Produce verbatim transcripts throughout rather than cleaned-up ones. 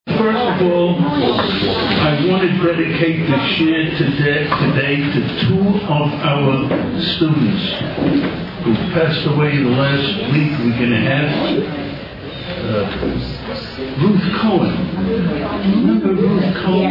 First of all, I want to dedicate the share today, today to two of our students who passed away the last week, week and a half. Uh, Ruth Cohen. Remember Ruth Cohen?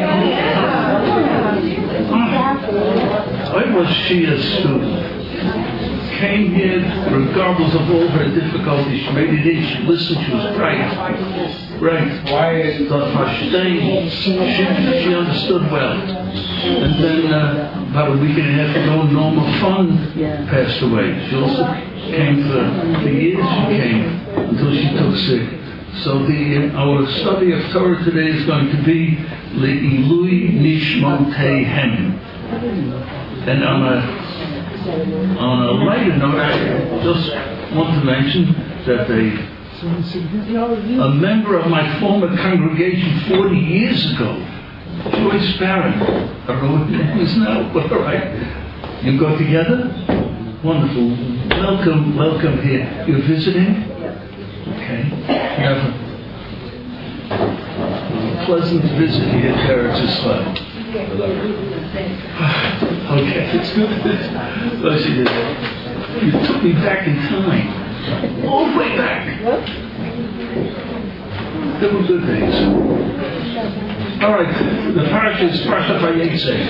I was she a student. Came here, regardless of all her difficulties, she made it in, she listened, she was bright. Right. Why? She, she understood well. And then uh, about a week and a half ago, Norma Fund passed away. She also came for the years she came until she took sick. So the uh, our study of Torah today is going to be Le'ilui Nishmoteihem. And on a On a lighter note, I just want to mention that a, a member of my former congregation forty years ago, Joyce Barron, I don't know what her name is now, but all right. You go together? Wonderful. Welcome, welcome here. You're visiting? Okay. You have a pleasant visit here at Eretz Yisrael. Okay, it's good. You took me back in time, all the way back. They were good days. All right, the parasha is Parashat Vayetze.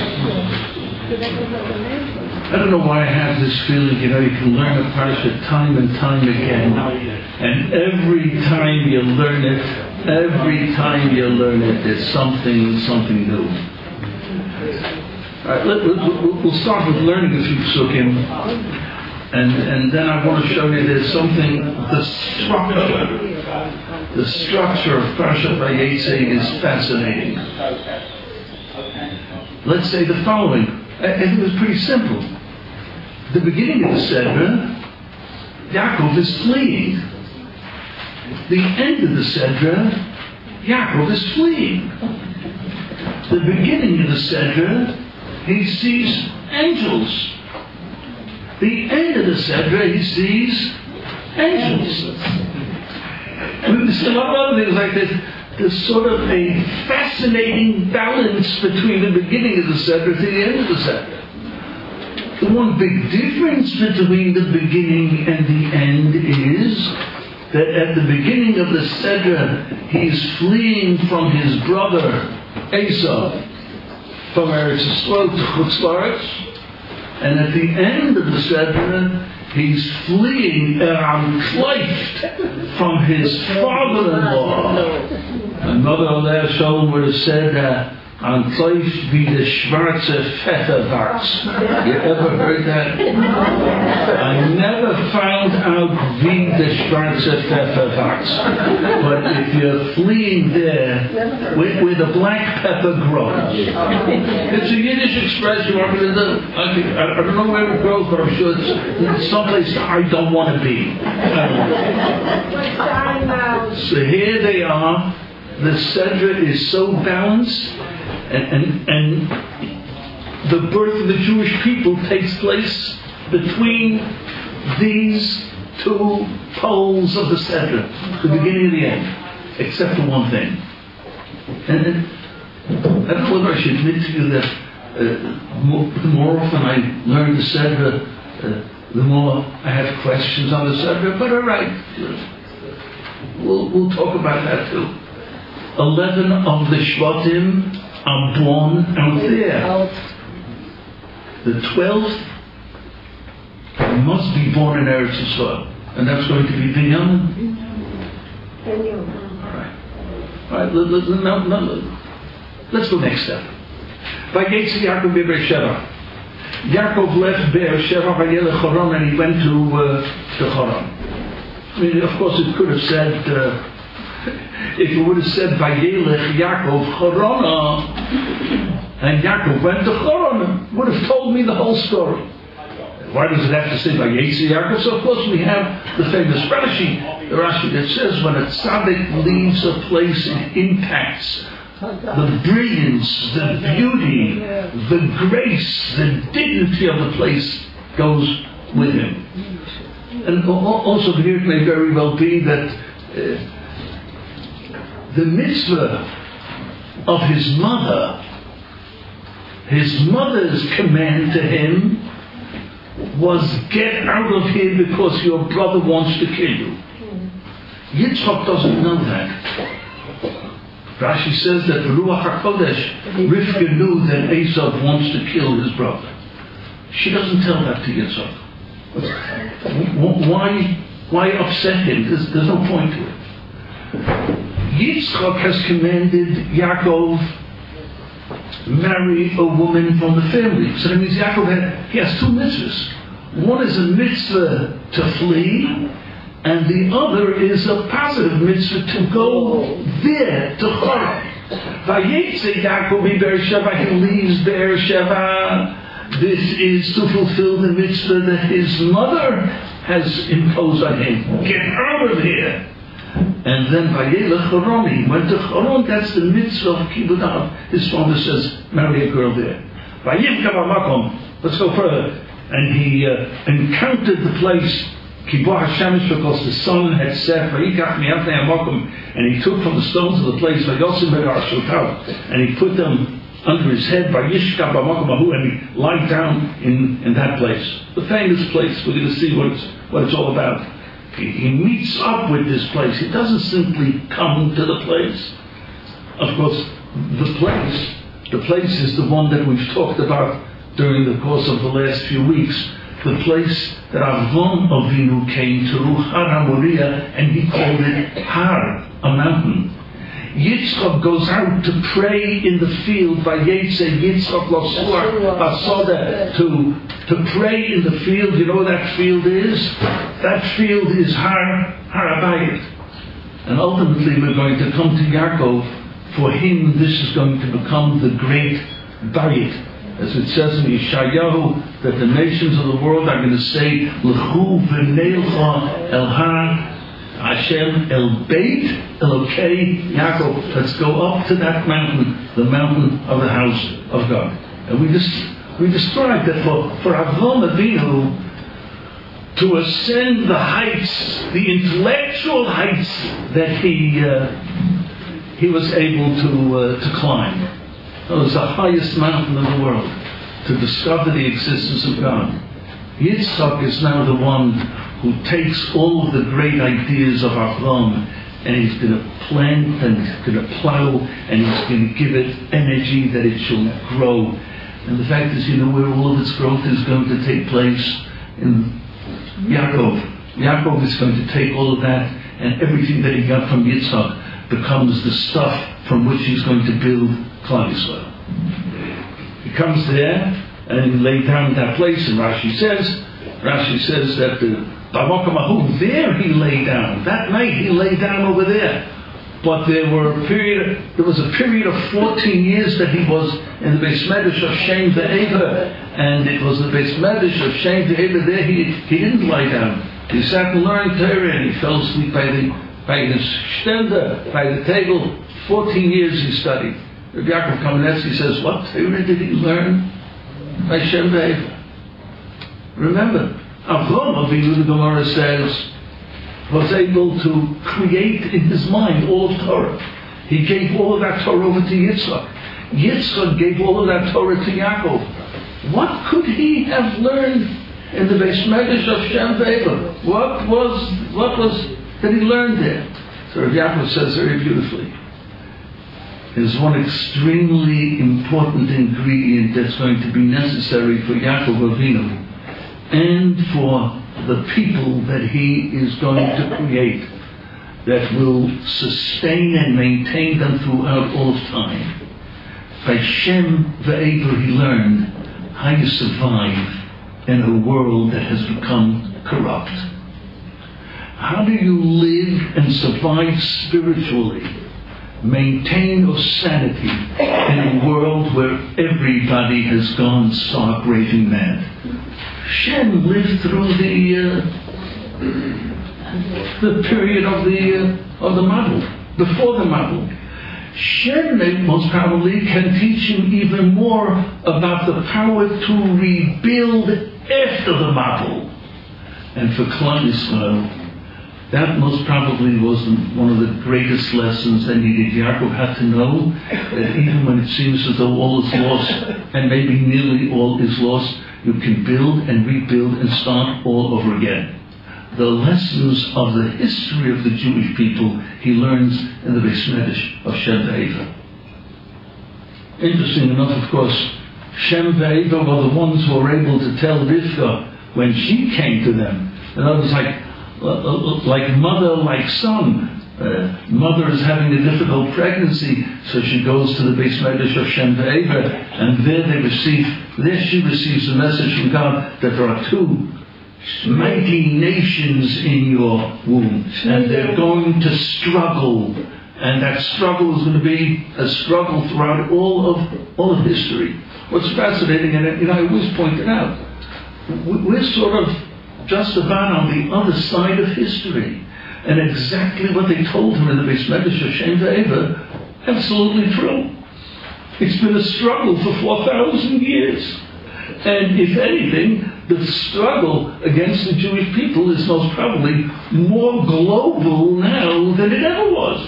I don't know why I have this feeling. You know, you can learn a parasha time and time again, and every time you learn it, every time you learn it, there's something, something new. All right, let, let, we'll start with learning a few psukim, and and then I want to show you there's something, the structure, the structure of Parashat Vayetze is fascinating. Let's say the following, and it was pretty simple. The beginning of the Sedra, Yaakov is fleeing. The end of the Sedra, Yaakov is fleeing. The beginning of the Sedra, he sees angels. The end of the Sedra, he sees angels. I mean, there's a lot of other things like this. There's sort of a fascinating balance between the beginning of the Sedra to the end of the Sedra. The one big difference between the beginning and the end is that at the beginning of the Sedra, he's fleeing from his brother Esau, from Eretz Yisrael to Chutz La'aretz, and at the end of the Sedra, he's fleeing Eram Kleift from his father-in-law. My mother, Aleh Shalom, would have said, uh, "An Kleift wie de schwarze Pfefferwachs." You ever heard that? I never found out wie de schwarze Pfefferwachs, but if you're fleeing there, where, where the black pepper grows, it's a Yiddish expression. I, I don't know where it grows, but I'm sure it's someplace I don't want to be. So here they are. The Sedra is so balanced, and, and, and the birth of the Jewish people takes place between these two poles of the Sedra, the beginning and the end, except for one thing. And, and I don't know whether I should admit to you that uh, more, the more often I learn the Sedra, uh, the more I have questions on the Sedra, but all right, we'll, we'll talk about that too. Eleven of the Shvatim are born out there. The twelfth must be born in Eretz Yisrael, and that's going to be Binyamin. All right, all right. Let, let, let, no, no, let's go next step. Vayetze Yaakov be'Beersheva. Yaakov left Beersheva vayelech Choron, and he went to uh, to Choron. I mean, of course, it could have said. Uh, If it would have said Vayelech Yaakov Chorona, and Yaakov went to Chorona, would have told me the whole story. Why does it have to say Vayetze Yaakov? So of course we have the famous Rashi, the Rashi that says when a tzaddik leaves a place, it impacts the brilliance, the beauty, the grace, the dignity of the place goes with him. And also here it may very well be that uh, the mitzvah of his mother, his mother's command to him was, get out of here because your brother wants to kill you. Yitzchak doesn't know that. Rashi says that the Ruach HaKodesh, Rivka knew that Esav wants to kill his brother. She doesn't tell that to Yitzchak. Why, why upset him? There's, there's no point to it. Yitzchak has commanded Yaakov marry a woman from the family. So that means Yaakov had, he has two mitzvahs. One is a mitzvah to flee, and the other is a positive mitzvah to go there, to Choron. Vayetze Yaakov mi Beersheva, he leaves Beersheva. This is to fulfill the mitzvah that his mother has imposed on him. Get out of here. And then Vayelech Choron, he went to Choron. That's the mitzvah of Kibbutz Av. His father says, marry a girl there. Vayivka b'makom. Let's go further. And he uh, encountered the place, Kibbutz Hashemish, because the sun had set. Vayikach mi'atnei hamakom. And he took from the stones of the place, Vayosim be'arshotav, and he put them under his head, Vayishka b'makom ahu, and he lied down in, in that place. The famous place. We're going to see what it's, what it's all about. He, he meets up with this place. He doesn't simply come to the place. Of course, the place, the place is the one that we've talked about during the course of the last few weeks. The place that Avram Avinu came to, Har HaMoriah, and he called it Har, a mountain. Yitzchak goes out to pray in the field, Vayetze Yitzchak L'Suach Basoda, to to pray in the field. You know what that field is? That field is Har Har Abayit. And ultimately we're going to come to Yaakov. For him this is going to become the great Bayit. As it says in Yeshayahu, that the nations of the world are going to say, L'chu v'neilcha el Har Hashem el Beit Elokei Yaakov. Let's go up to that mountain, the mountain of the house of God. And we just we described that for, for Avram Avinu to ascend the heights, the intellectual heights that he uh, he was able to uh, to climb. It was the highest mountain in the world, to discover the existence of God. Yitzchak is now the one who takes all of the great ideas of Avram, and he's going to plant and he's going to plow and he's going to give it energy that it shall grow. And the fact is, you know where all of its growth is going to take place? In Yaakov. Yaakov is going to take all of that, and everything that he got from Yitzchak becomes the stuff from which he's going to build Klal Yisrael. He comes there and he laid down that place, and Rashi says, Rashi says that the B'makom there he lay down. That night he lay down over there. But there were a period, there was a period of fourteen years that he was in the Beis Medrash of Shem Ve'eva, and it was the Beis Medrash of Shem Ve'eva. There he he didn't lie down. He sat and learned Torah, and he fell asleep by the by his shtender, by the table. Fourteen years he studied. Rabbi Yaakov Kamenetsky says, what Torah did he learn? By Shem Ve'eva. Remember, Avram Avinu, the Gemara says, was able to create in his mind all of Torah. He gave all of that Torah over to Yitzchak. Yitzchak gave all of that Torah to Yaakov. What could he have learned in the Beis Medrash of Shem Ve'eva? What was what was that he learned there? So Rabbi Yaakov says very beautifully, there's one extremely important ingredient that's going to be necessary for Yaakov Avinu and for the people that he is going to create, that will sustain and maintain them throughout all of time. By Shem Ve'eva he learned how to survive in a world that has become corrupt. How do you live and survive spiritually, maintain your sanity in a world where everybody has gone stark raving mad? Shem lived through the uh, the period of the uh, of the Mabul, before the Mabul. Shem most probably can teach him even more about the power to rebuild after the Mabul. And for Klal Yisrael, that most probably was one of the greatest lessons that needed. Yaakov had to know that even when it seems as though all is lost, and maybe nearly all is lost, you can build and rebuild and start all over again. The lessons of the history of the Jewish people he learns in the Beis Medrash of Shem Ve'eva. Interesting enough, of course, Shem Ve'eva were the ones who were able to tell Rivka when she came to them. In other words, like, like mother, like son. Uh, mother is having a difficult pregnancy, so she goes to the Beis Medrash of Shem Ve'eva, and there they receive, there she receives a message from God that there are two mighty nations in your womb, and they're going to struggle, and that struggle is going to be a struggle throughout all of all of history. What's fascinating, and you know, I always point it out, we're sort of just about on the other side of history. And exactly what they told her in the Beis Medrash of Shem Ve'eva, absolutely true. It's been a struggle for four thousand years. And if anything, the struggle against the Jewish people is most probably more global now than it ever was.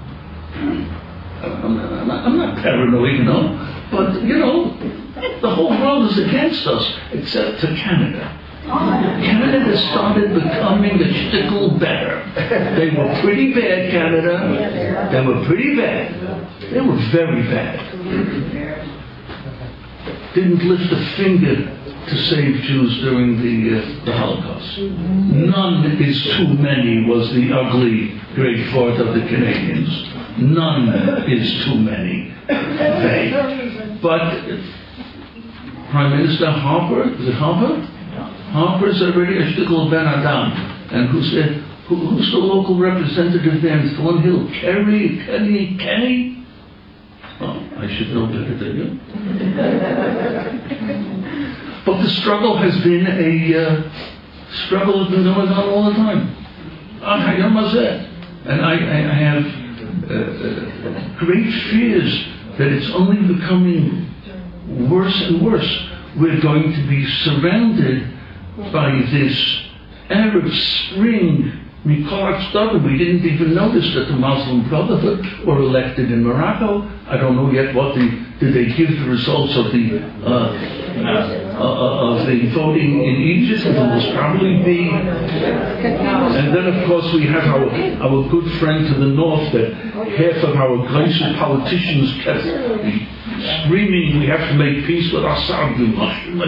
I'm, I'm, not, I'm not paranoid, you know, but, you know, the whole world is against us, except for Canada. Canada started becoming a shtickle better. They were pretty bad, Canada. They were pretty bad. They were very bad. Didn't lift a finger to save Jews during the, uh, the Holocaust. None is too many was the ugly great fort of the Canadians. None is too many. They. But Prime Minister Harper, is it Harper? Harper's already a shtickle Ben Adam. And who's, uh, who, who's the local representative there in Thornhill? Kerry, Kenny, Kenny? Oh, I should know better than you. But the struggle has been a uh, struggle has been going on all the time. And I, I, I have uh, uh, great fears that it's only becoming worse and worse. We're going to be surrounded by this Arab Spring. We didn't even notice that the Muslim Brotherhood were elected in Morocco. I don't know yet what the did they give the results of the uh, uh, uh, of the voting in Egypt. It will most probably be. And then of course we have our our good friend to the north that half of our gracious politicians kept screaming, we have to make peace with Assad. You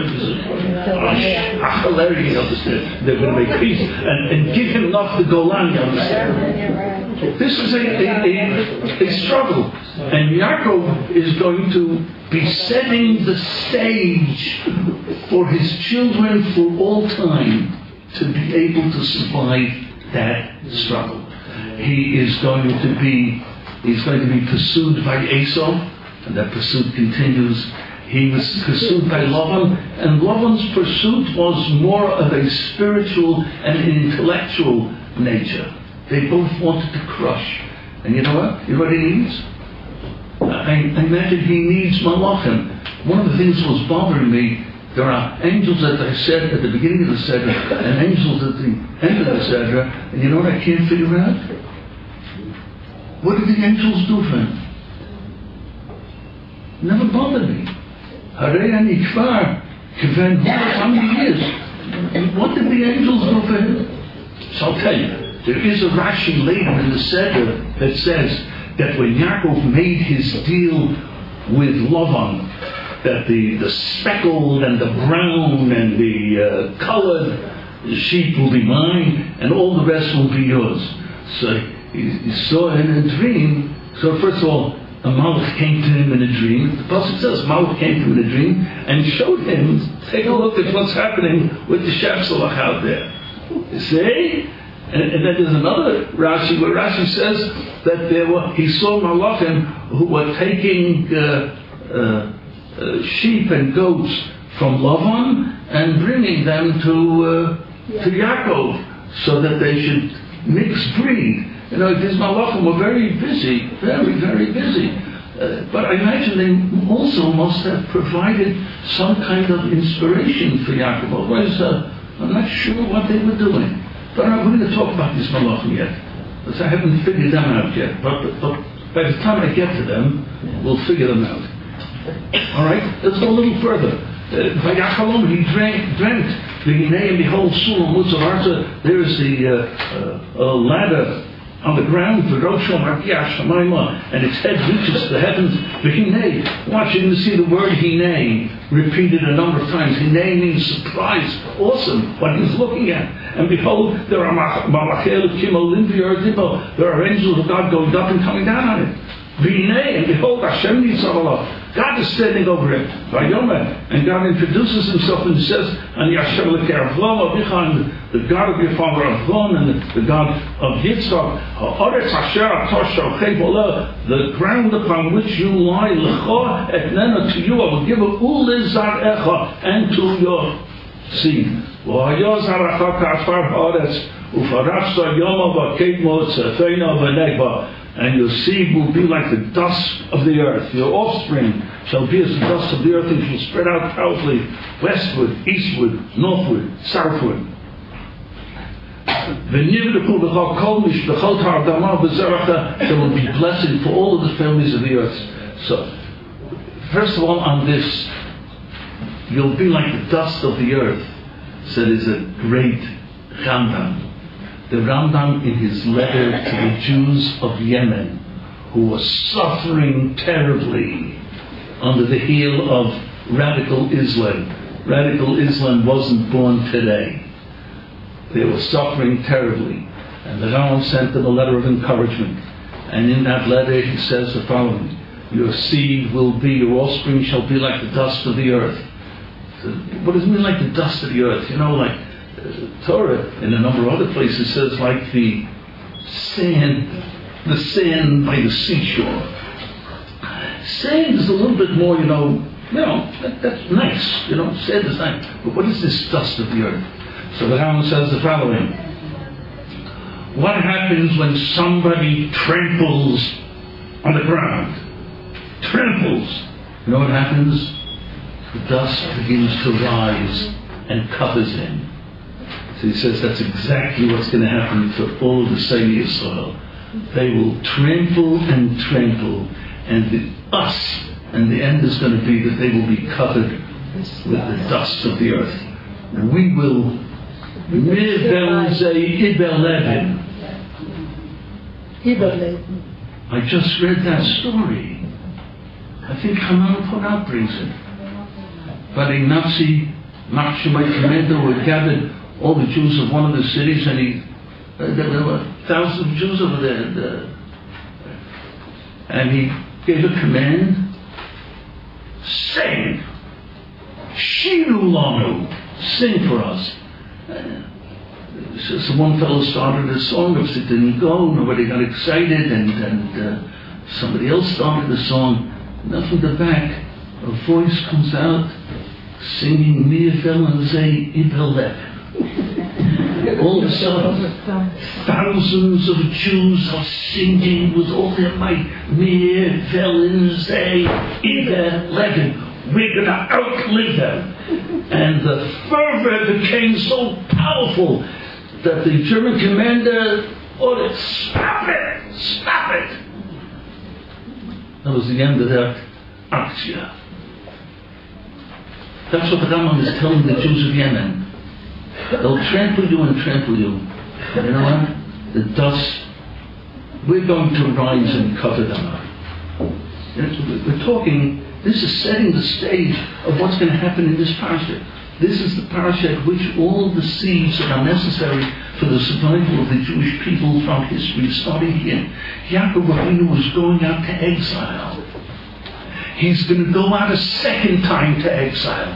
understand? They're going to make peace and, and give him enough the Golan. You understand? This is a, a, a, a struggle, and Yaakov is going to be setting the stage for his children for all time to be able to survive that struggle. He is going to be he's going to be pursued by Esau. And that pursuit continues. He was pursued by Lavan, and Lavan's pursuit was more of a spiritual and intellectual nature. They both wanted to crush. And you know what? You know what he needs? I, I imagine he needs Malachim. One of the things that was bothering me, there are angels, as I said at the beginning of the Seder, and angels at the end of the Seder, and you know what I can't figure out? What did the angels do for him? Never bothered me. Harei ani kvar kven how many years? What did the angels do for him? So I'll tell you. There is a Rashi later in the Seder that says that when Yaakov made his deal with Lavan, that the, the speckled and the brown and the uh, colored sheep will be mine, and all the rest will be yours. So he, he saw in a dream. So first of all, a Malach came to him in a dream. The Pasuk says Malach came to him in a dream and showed him, take a look at what's happening with the Shepselach out there. You see? And, and then there's another Rashi where Rashi says that there were, he saw Malachim who were taking uh, uh, uh, sheep and goats from Lavan and bringing them to uh, yeah. to Yaakov so that they should mix breed. You know, these Malachim were very busy, very, very busy. Uh, but I imagine they also must have provided some kind of inspiration for Yaakov. Otherwise, uh, I'm not sure what they were doing. But I'm going to talk about these malachim yet, because I haven't figured them out yet. But, but, but by the time I get to them, we'll figure them out. All right? Let's go a little further. By Yachalom, he drank, dreamt, and behold, Sulam Mutzarata, there is the uh, uh, ladder on the ground, and its head reaches to the heavens. Watch, you can see the word Hinei repeated a number of times. Hinei means surprise, awesome, what he's looking at. And behold, there are there are angels of God going up and coming down on it. And behold, Hashem Yitzhak, God is standing over it. And God introduces himself and says, and Yashem Avram, the God of your father Avram and the God of Yitzhak, the ground upon which you lie, to you I will give it and to your seed. And your seed will be like the dust of the earth. Your offspring shall be as the dust of the earth, and shall spread out powerfully westward, eastward, northward, southward. There will be blessing for all of the families of the earth. So, first of all, on this, you'll be like the dust of the earth. So there's a great Rambam. The Rambam, in his letter to the Jews of Yemen, who were suffering terribly under the heel of radical Islam. Radical Islam wasn't born today. They were suffering terribly. And the Rambam sent them a letter of encouragement. And in that letter he says the following: your seed will be, your offspring shall be like the dust of the earth. So, what does it mean, like the dust of the earth? You know, like uh, Torah in a number of other places says like the sand, the sand by the seashore. Sand is a little bit more, you know, you know, that, that's nice, you know, sand is nice. But what is this dust of the earth? So the Rambam says the following: what happens when somebody tramples on the ground? Tramples. You know what happens? The dust begins to rise and covers him. So he says that's exactly what's going to happen to all of the Semi Yisrael. They will trample and trample, and the us, and the end is going to be that they will be covered with the dust of the earth. And we will I just read that story. I think Hanan Porat brings it. But a Nazi Marshmallow commander who had gathered all the Jews of one of the cities, and he uh, there were thousands of Jews over there, and, uh, and he gave a command: sing, Shiru Lanu, sing for us. Uh, so, so one fellow started a song, if it didn't go, nobody got excited, and, and uh, somebody else started a song. And then from the back, a voice comes out singing Mir Velen Zeh Ibelek. All of a sudden, thousands of Jews are singing with all their might, Mir Velen Zeh Ibelek. We're going to outlive them. And the fervor became so powerful that the German commander ordered, stop it, stop it. That was the end of that Aktia. That's what the Rambam is telling the Jews of Yemen. They'll trample you and trample you. You know what? The dust, we're going to rise and cover them up. We're talking, this is setting the stage of what's going to happen in this parasha. This is the parasha at which all the seeds that are necessary for the survival of the Jewish people from history, starting here. Yaakov Avinu was going out to exile. He's going to go out a second time to exile.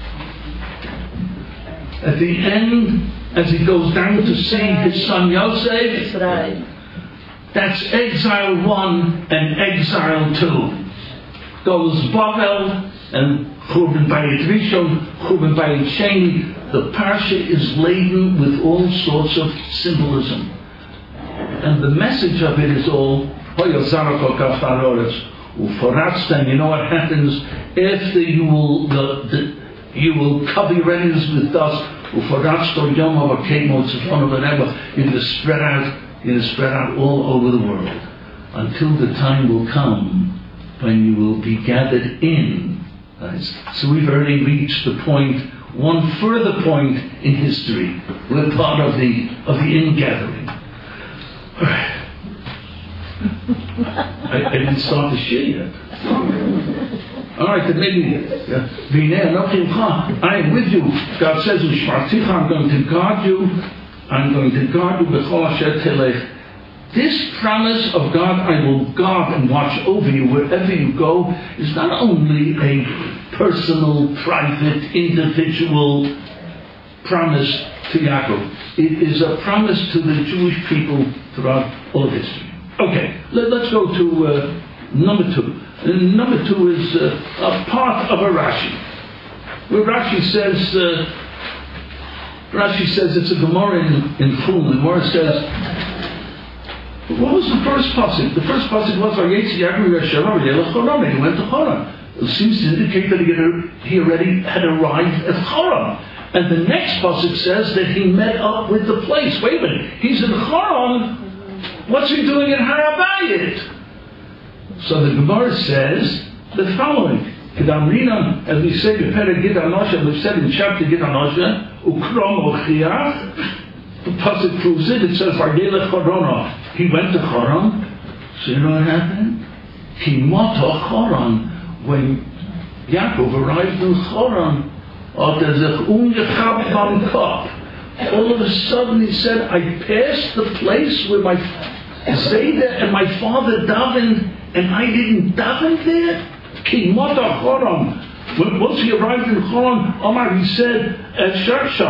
At the end, as he goes down to see his son Yosef, that's exile one and exile two. Goes Bavel and Churban Bayit Rishon, Churban Bayit Sheni. The parsha is laden with all sorts of symbolism, and the message of it is all and you know what happens after you will the, the You will cover your enemies with dust. You're going to spread out, you're going to spread out all over the world until the time will come when you will be gathered in. Right? So we've already reached the point, one further point in history. We're part of the of the ingathering. I, I didn't start the shit yet. All right, then maybe I am with you. God says, I'm going to guard you. I'm going to guard you. This promise of God, I will guard and watch over you wherever you go, is not only a personal, private, individual promise to Yaakov. It is a promise to the Jewish people throughout all of history. Okay, let, let's go to uh, number two. And number two is uh, a part of a Rashi. Where Rashi says, uh, Rashi says it's a Gemara in, in Chum. The Gemara says, what was the first pasuk? The first pasuk was Vayetzi Yaakov Yashav Yelech Choron. He went to Choron. It seems to indicate that he already had arrived at Choron. And the next pasuk says that he met up with the place. Wait a minute, he's in Choron. What's he doing in Har Habayit? So the Gemara says the following: Kedamrinan, as we say, the Perek Gid Anosha, we've said in chapter Gid Anosha, Ukrom Ochiach. The pasuk proves it. It says Vayelech Choron. He went to Choron. So you know what happened? He mata Choron. When Yaakov arrived in Choron, all of a sudden he said, I passed the place where my Zayda and my father davened, and I didn't daven there? Ki mata Choron. Once he arrived in Choron, Omar, he said, is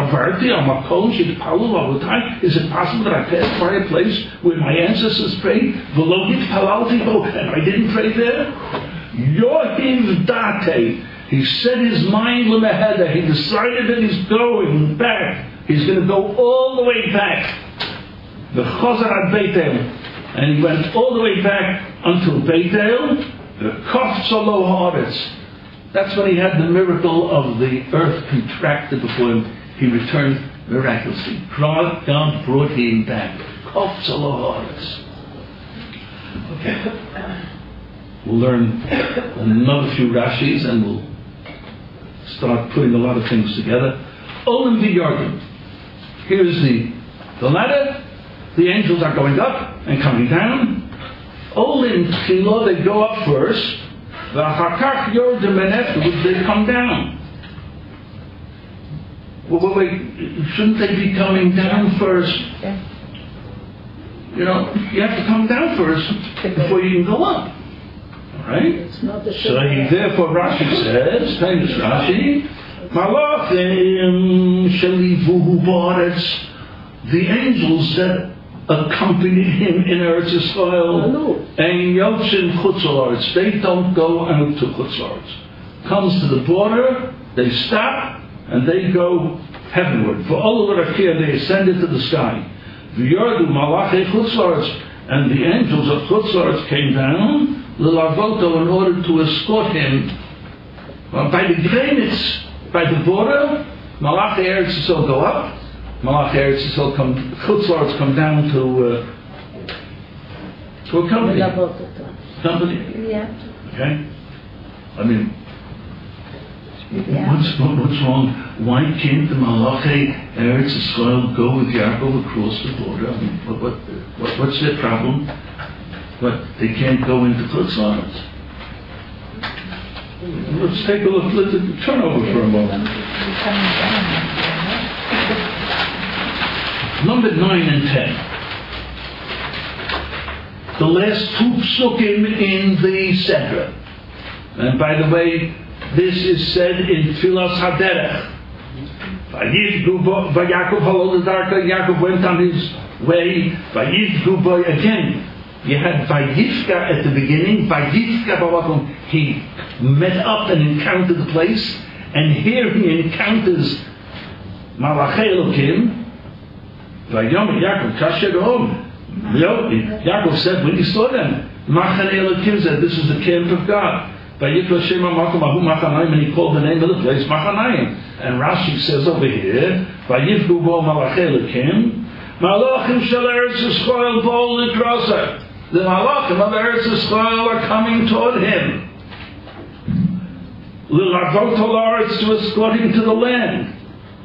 it possible that I passed by a place where my ancestors prayed, and I didn't pray there? Yohiv Date. He set his mind lemeheda. He decided that he's going back. He's going to go all the way back. The Chazar at Beit-El. And he went all the way back until Beit-El. The Kof Solo Haaretz. That's when he had the miracle of the earth contracted before him. He returned miraculously. God brought him back. Kof Solo Haaretz. Okay. We'll learn another few Rashis and we'll start putting a lot of things together. Olim v'Yardim. Here's the, the ladder. The angels are going up and coming down. Olim Tchilo, they go up first. V'achakach Yordim, and afterwards they come down. Well, well, wait, shouldn't they be coming down first? You know, you have to come down first before you can go up. Right? So he, therefore Rashi says, famous Rashi, Malachim shelivuhu ba'aretz, the angels that accompanied him in Eretz Yisrael, and Yotzim Chutz La'aretz, they don't go out to Chutz La'aretz. Comes to the border, they stop, and they go heavenward. For all of Rakia, they ascended to the sky. V'yordu Malachei Chutz La'aretz, and the angels of Chutz La'aretz came down, L'Lavoto, in order to escort him well, by the Greenitz, by the border. Malachei Eretz Yisrael go up. Malachei Eretz Yisrael come, Chutz La'aretz come down to uh, to a company. Company. Yeah. Okay. I mean, yeah. what's what's wrong? Why can't the Malachei Eretz Yisrael go with Yaakov across the border? I mean, what, what, what what's their problem? But they can't go into Chutz La'aretz. Let's take a look. Let's turn over for a moment. Number nine and ten. The last two psukim in the Sedra. And by the way, this is said in Tfilas Haderech. Yaakov went on his way. Again. You had Vayifka at the beginning. Vayifka Bavakum. He met up and encountered the place. And here he encounters Malachei Elokim. Vayom Yaakov Kasher Gehom. Yaakov said when he saw them, Machane Elokim said, this is the camp of God. Vayikra Shema Makom Ahu Machanayim, and he called the name of the place Machanayim. And Rashi says over here, Vayivdu Bo Malachei Elokim, Malachim Shel Eretz Yisrael Bo Likrasa. The Malachim of Eretz Yisrael are coming toward him. Lilavot Halaretz, to escort him to the land.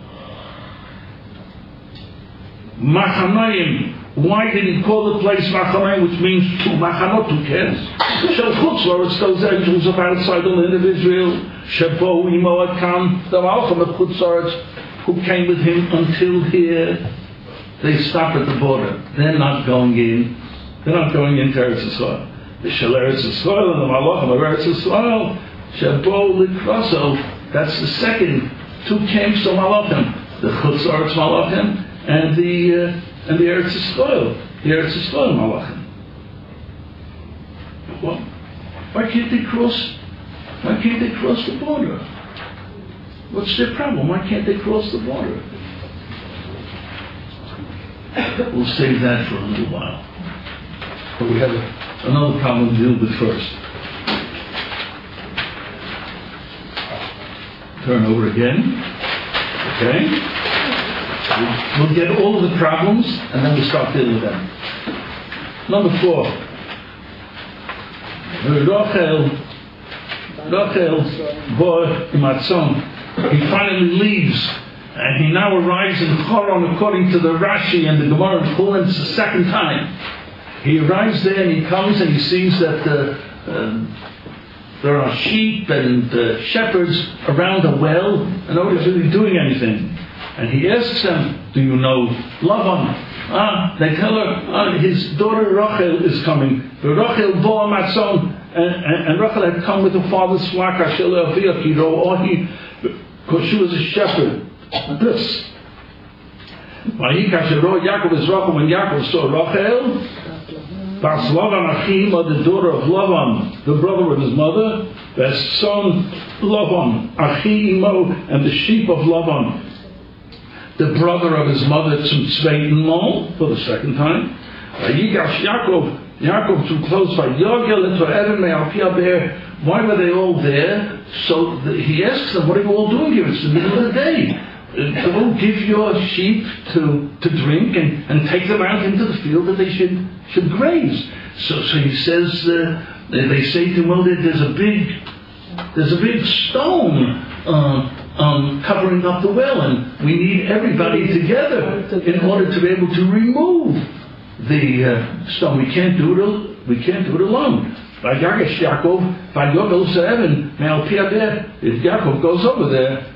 Machanayim. Why did he call the place Machanayim, which means two Machanot, two camps? Shel Chutz La'aretz, those angels of outside the land of Israel. Shebo Imo Akam, the Malachim of Chutz La'aretz, who came with him until here. They stop at the border. They're not going in. They're not going into Eretz Yisrael. The Shel Eretz Yisrael and the Malachim of Eretz Yisrael. Shebo Likraso. That's the second two camps of Malachim. The Chutz La'aretz Malachim and the uh, and the Eretz Yisrael, the Eretz Yisrael Malachim. Well, why can't they cross? Why can't they cross the border? What's their problem? Why can't they cross the border? We'll save that for a little while. But we have a, another problem to deal with first. Turn over again. Okay. We'll get all of the problems and then we'll start dealing with them. Number four. Rachel, Rachel, boy, Imatzon. He finally leaves and he now arrives in Choron according to the Rashi and the Gemara in Chulin. It's the second time. He arrives there and he comes and he sees that uh, uh, there are sheep and uh, shepherds around a well and nobody's really doing anything. And he asks them, do you know Lavan? Ah, they tell her, ah, his daughter Rachel is coming. Rachel bo Matzon, and, and Rachel had come with her father's flock, because she was a shepherd. This. When Yaakov is Rachel, when Yaakov saw Rachel, Bas Lavan Achim, the daughter of Lavan, the brother of his mother, the son Lavan, Achim, and the sheep of Lavan, the brother of his mother, Tzveiten Mo, for the second time. Yigash Yaakov, Yaakov too close by Yogel and Evan Me'alpia Bear. Why were they all there? So the, he asks them, what are you all doing here? It's the middle of the day. Go give your sheep to, to drink and, and take them out into the field that they should should graze. So so he says, uh, they, they say to him, well, there, there's a big there's a big stone uh, um, covering up the well, and we need everybody together in order to be able to remove the uh, stone. We can't do it. We can't do it alone. By Yagesh Yaakov, by Yogel Seven, if Yaakov goes over there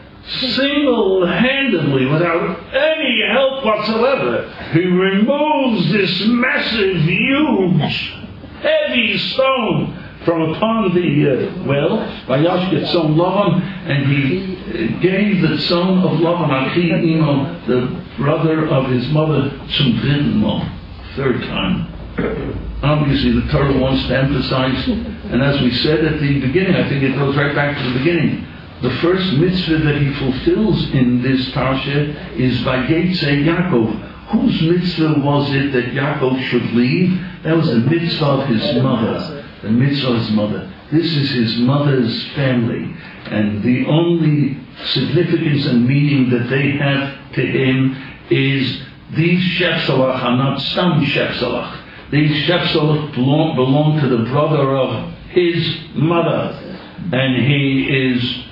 single-handedly, without any help whatsoever, he removes this massive, huge, heavy stone from upon the uh, well, Vayash son Lavan, and he uh, gave the son of Lavan, Achim, the brother of his mother, Tzumvinmo, third time. Obviously, the Torah wants to emphasize, and as we said at the beginning, I think it goes right back to the beginning. The first mitzvah that he fulfills in this parsha is Vayetze Yaakov. Whose mitzvah was it that Yaakov should leave? That was the mitzvah of his mother. The mitzvah of his mother. This is his mother's family. And the only significance and meaning that they have to him is these Shepsalach are not some Shepsalach. These Shepsalach belong, belong to the brother of his mother. And he is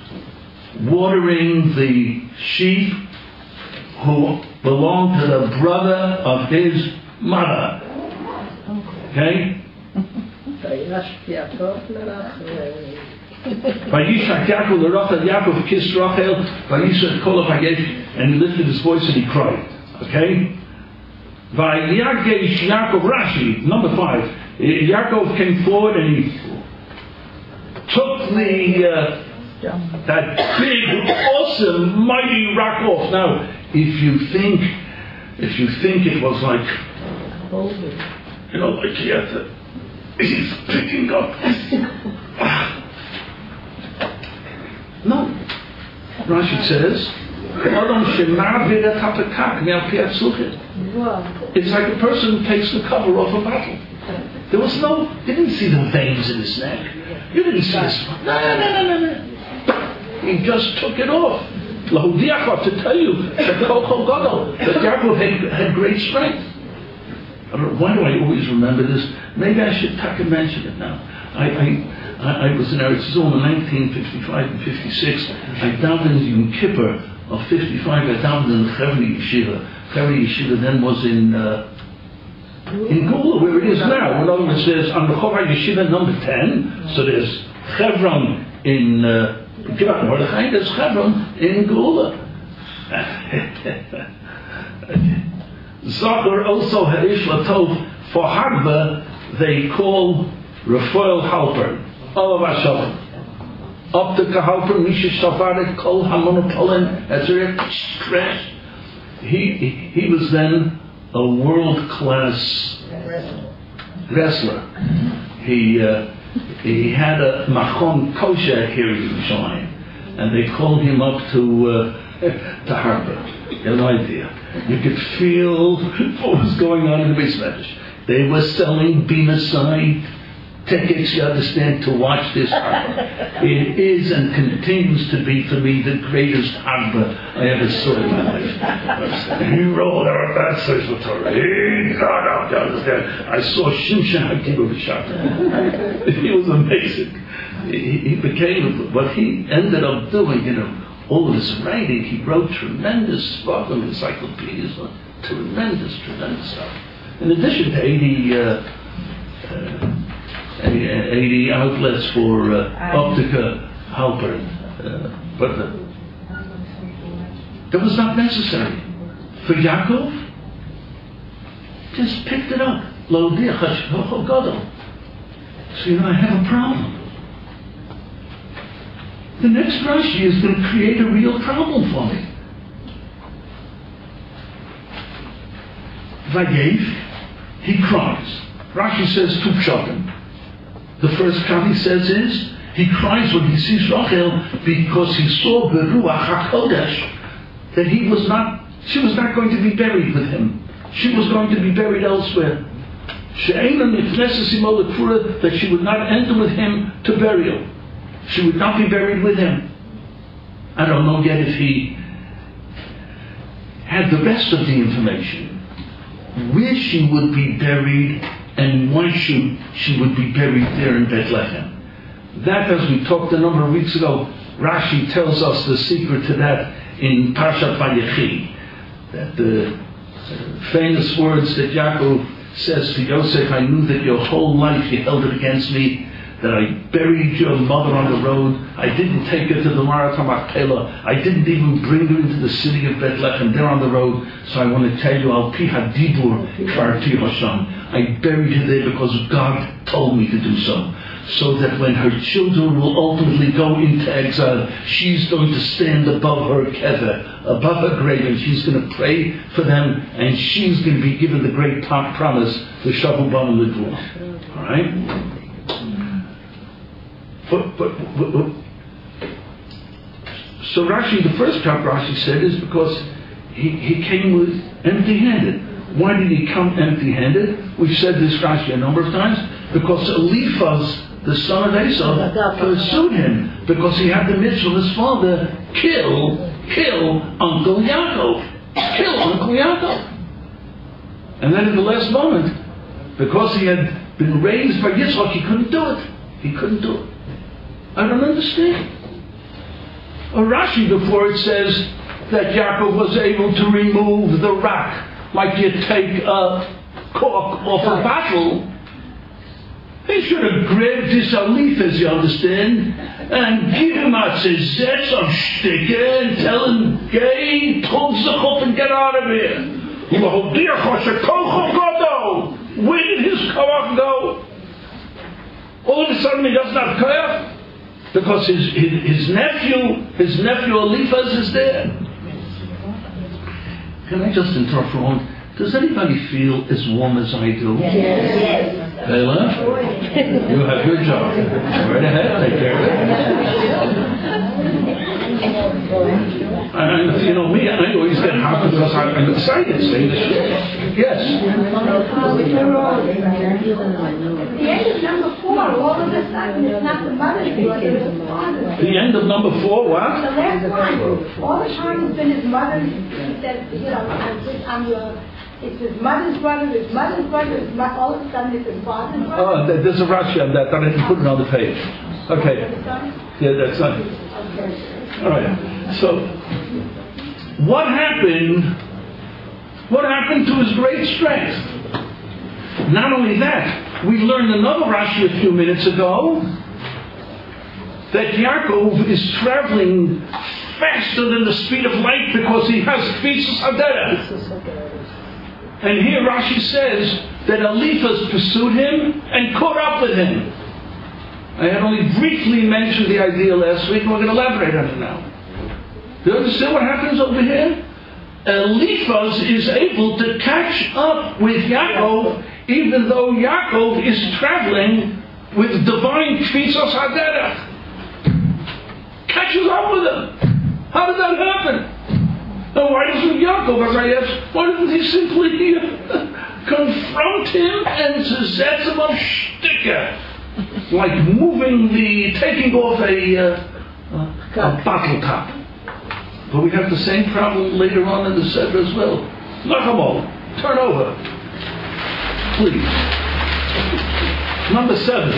watering the sheep who belong to the brother of his mother. Okay? Vayishak Yaakov l'Rachel, Yaakov kissed Rachel, Vayishak kol Vayesh, and he lifted his voice and he cried. Okay? Vayagesh Yaakov, Rashi, number five. Yaakov came forward and he took the uh, that big, awesome, mighty rock off. Now, if you think, if you think it was like, you know, like he had to, he's picking up. No. Rashi says, it's like a person who takes the cover off a bottle. There was no, they didn't see the veins in his neck. You didn't see this. No, no, no, no, no. He just took it off. Lahodiach, to tell you that Kochel Gadol, that Yaakov had, had great strength. I don't know, why do I always remember this? Maybe I should take and mention it now. I, I, I, I was in Eretz Yisrael in nineteen fifty-five and fifty-six. I davened in Yom Kippur of fifty-five. I davened in the Chevri Yeshiva. Chevri Yeshiva then was in uh, in Gula, where it is now. In other words, there's on the Chevri Yeshiva number ten. So there's Chevron in uh, Givat Mordechai. There's Chevron in Gula. Zachar also Harish Latov for Harba. They call Raphael Halpern. All of us Shalom. Up to Halpern, Misha Shavarik, Kol Hamonopolin, Ezra Crash. He he was then a world class wrestler. He uh, he had a Machon Kosher here in Yerushalayim, and they called him up to uh, to Harvard. You have no idea. You could feel what was going on in the Beis Medrash. They were selling Bina side tickets, you understand, to watch this Harba. It is and continues to be for me the greatest Harba I ever saw in my life. He rolled out that social Torah. He got out, you understand. I saw Shimshon Hakibu B'Shata. He was amazing. He, he became, what he ended up doing, you know, all of his writing, he wrote tremendous fucking encyclopedias, tremendous, tremendous stuff. In addition to eighty, uh, uh, eighty outlets for uh, Optica Halpern, uh, but uh, that was not necessary. For Yaakov, just picked it up. Lo diach gadol. So you know, I have a problem. The next Rashi is going to create a real problem for me. Vayev, he cries. Rashi says two pshatim. The first pshat he says is, he cries when he sees Rachel because he saw Beruach HaKodesh that he was not, she was not going to be buried with him. She was going to be buried elsewhere. That she would not enter with him to burial. She would not be buried with him. I don't know yet if he had the rest of the information. Where she would be buried and why she, she would be buried there in Bethlehem. That, as we talked a number of weeks ago, Rashi tells us the secret to that in Parshat Vayechi. That the uh, famous words that Yaakov says to Yosef, I knew that your whole life you held it against me, that I buried your mother on the road. I didn't take her to the Marat Machpelah. I didn't even bring her into the city of Bethlehem. They're on the road. So I want to tell you, Al Pi Hadibur Kvarti Hashem. I buried her there because God told me to do so. So that when her children will ultimately go into exile, she's going to stand above her kever, above her grave, and she's going to pray for them, and she's going to be given the great promise, the Shavu Banu Lidvur. All right? But, but, but, but, so Rashi, the first part Rashi said is because he, he came with empty-handed. Why did he come empty-handed? We've said this Rashi a number of times. Because Eliphaz, the son of Esau, pursued him because he had the mitzvah of his father, kill, kill Uncle Yaakov, kill Uncle Yaakov. And then in the last moment, because he had been raised by Yitzchak, he couldn't do it. He couldn't do it. I don't understand. A Rashi before it says that Yaakov was able to remove the rock like you take a cork off a bottle. He should have grabbed his Eliphaz, you understand, and give him out his zets of shticker and tell him, "Gay, hold the up and get out of here." Where did his koach go? All of a sudden he doesn't have koach? Because his, his his nephew, his nephew Eliphaz is there. Can I just interrupt for a moment? Does anybody feel as warm as I do? Yes. Bela? You have your job. Right ahead, take care of it. And you know me, I always get hot because I'm excited saying the shit. Yes. The end of number four. all of a sudden, it's not the mother's brother, it's the father's. The end of number four, what? The last line, all the time it's been his mother's, he said, you know, I'm just, I'm your, it's his mother's brother, his mother's brother, it's my, all of a sudden it's his father's brother. Oh, there's a Rashi on that, I didn't put it on the page. Okay. Yeah, that's fine. All right. So, what happened? What happened to his great strength? Not only that, we learned another Rashi a few minutes ago that Yaakov is traveling faster than the speed of light because he has Kvisus Hadera. And here Rashi says that Eliphaz pursued him and caught up with him. I had only briefly mentioned the idea last week, and we're going to elaborate on it now. Do you understand what happens over here? Eliphaz is able to catch up with Yaakov, even though Yaakov is traveling with divine Kvisos Hadera. Catches up with him. How did that happen? And why doesn't Yaakov, as I asked, why doesn't he simply confront him and set him up shticker? Like moving the, taking off a, uh, a bottle top. But we have the same problem later on in the Seder as well. Nachamo, turn over. Please. Number seven.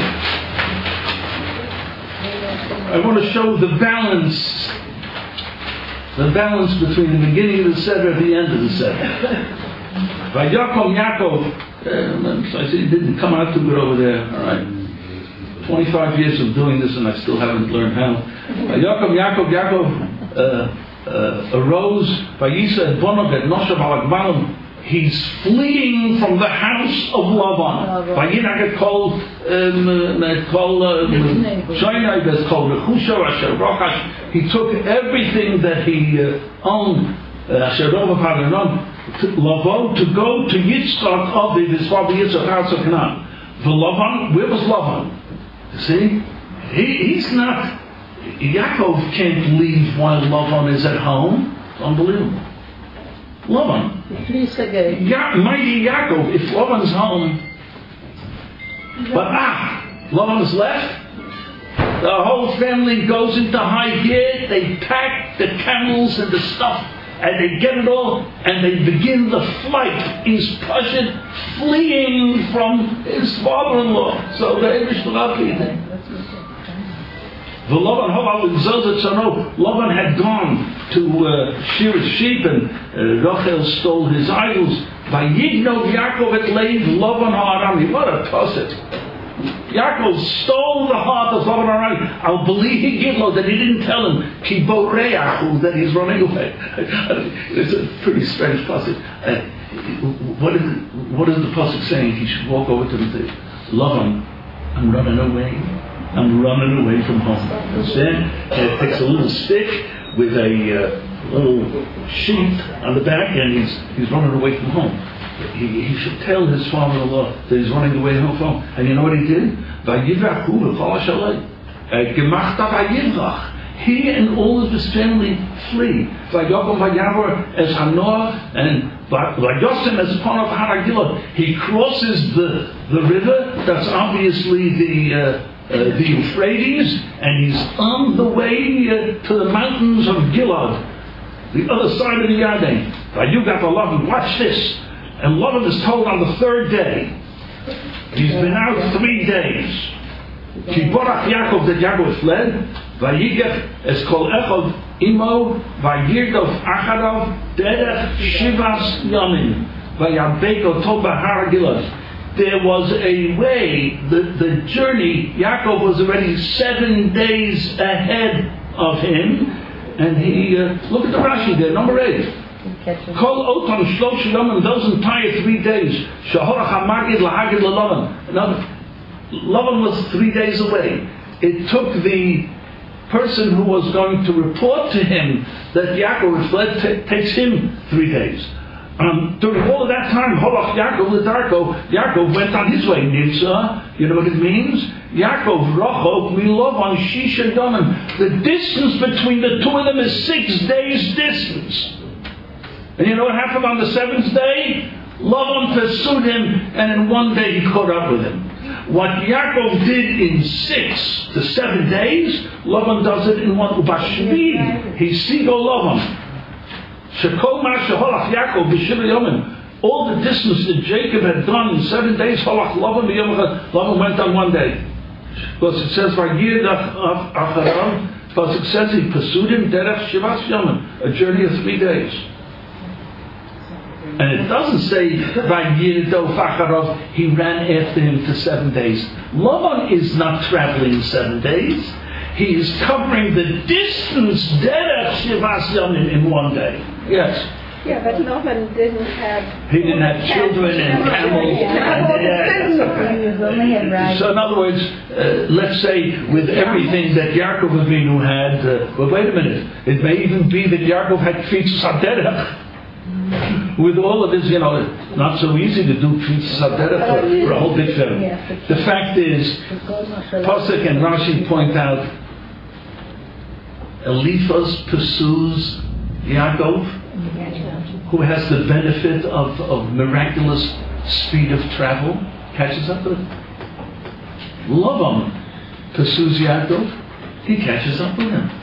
I want to show the balance. The balance between the beginning of the Seder and the end of the Seder. By Yaakov, Yaakov, uh, I said he didn't come out too good over there. All right. twenty-five years of doing this and I still haven't learned how. By Yaakov, Yaakov, Yaakov, uh, Uh, arose by Yisa and Bonog at Noshav al-Agmalim. He's fleeing from the house of Lavan. By Yinag it's called called Shainai, that's called Rechusha Asher Rochash. He took everything that he uh, owned, Asher Rochash, Lavo, to go to Yitzchak of his father Yitzchak house of Canaan. The Lavan, where was Lavan? See, he, he's not. Yaakov can't leave while Lavan is at home. It's unbelievable. Lavan. Ya- mighty Yaakov, if Lavan's home, but ah, Lavan's left, the whole family goes into high gear, they pack the camels and the stuff, and they get it all, and they begin the flight. He's Pashut, fleeing from his father-in-law. So the English thing. The Lavan Lavan had gone to uh, shear his sheep, and uh, Rachel stole his idols. By Yigno Yaakov et Leiv Lavan Ha'arami. What a tosset! Yaakov stole the heart of Lavan Ha'arami. I'll believe he Gidlo that he didn't tell him Ki Boreachu that he's running away. It's a pretty strange pasuk. Uh, what is what is the pasuk saying? He should walk over to the thing. Lavan, I'm running away. I'm running away from home. Understand? And it takes a little stick with a uh, little sheet on the back, and he's he's running away from home. He, he should tell his father-in-law that he's running away from home. And you know what he did? He and all of his family flee. As Hanoah and Yosem as Panav Haragilot. He crosses the the river. That's obviously the. Uh, Uh, the Euphrates, and he's on the way uh, to the mountains of Gilad, the other side of the Yarden. Now you got the Lavan, watch this. And Lavan is told on the third day. He's been out three days. Kiborach Yaakov, that Yaakov fled. Vayigef es kol echad imo, vayirdof achadav, derech shivas yamin, vayabeko toba har Gilad. There was a way, the, the journey, Yaakov was already seven days ahead of him, and he, uh, look at the Rashi there, number eight. Kol otam shlosh yom, and those entire three days, shahorach hamagid lahagid lalavan. Now, Lavan was three days away. It took the person who was going to report to him that Yaakov had fled, t- takes him three days. Um, during all of that time, Holach Yaakov L'Darko, Yaakov went on his way. Nitza, you know what it means? Yaakov Rachov Milovan Shisha Yomen. The distance between the two of them is six days' distance. And you know what happened on the seventh day? Lavan pursued him, and in one day he caught up with him. What Yaakov did in six to seven days, Lavan does it in one. Ubashvi, he sigo Lavan. Shekol ma sheholach Yaakov b'shivah yomim. All the distance that Jacob had done in seven days, holach Lavan b'yom echad. Lavan went on one day. Because it says, Vayir acharav, because it says he pursued him, derech shivas yomim, a journey of three days. And it doesn't say Vayir do acharav, he ran after him for seven days. Lavan is not traveling seven days. He is covering the distance derech shivas yomim in one day. Yes. Yeah, but Lavan didn't have... He didn't have children and camels. And, uh, so in other words, uh, let's say with everything that Yaakov Avinu had, uh, well wait a minute, it may even be that Yaakov had Kfitzas HaDerech. With all of this, you know, it's not so easy to do Kfitzas HaDerech for, for a whole big family. The fact is, Pasuk and Rashi point out, Eliphaz pursues Yaakov, who has the benefit of, of miraculous speed of travel, catches up with him. Lavan pursues Yaakov, he catches up with him.